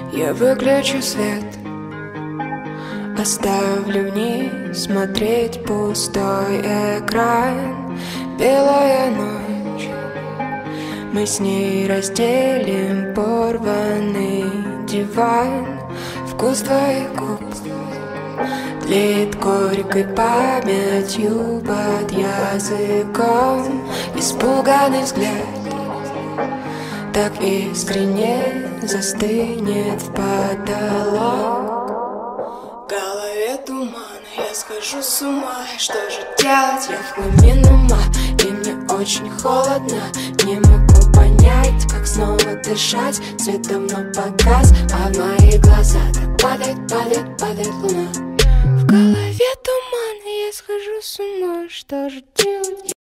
Я выключу свет, оставлю вниз смотреть пустой экран. Белая ночь, мы с ней разделим порванный диван. Вкус твоих губ тлеет горькой памятью под языком. Испуганный взгляд так искренне застынет в потолок. В голове туман, я схожу с ума. Что же делать? Я в глубине ума, и мне очень холодно. Не могу понять, как снова дышать. Свет давно погас, а в мои глаза так падает, падает, падает луна. В голове туман, и я схожу с ума. Что же делать?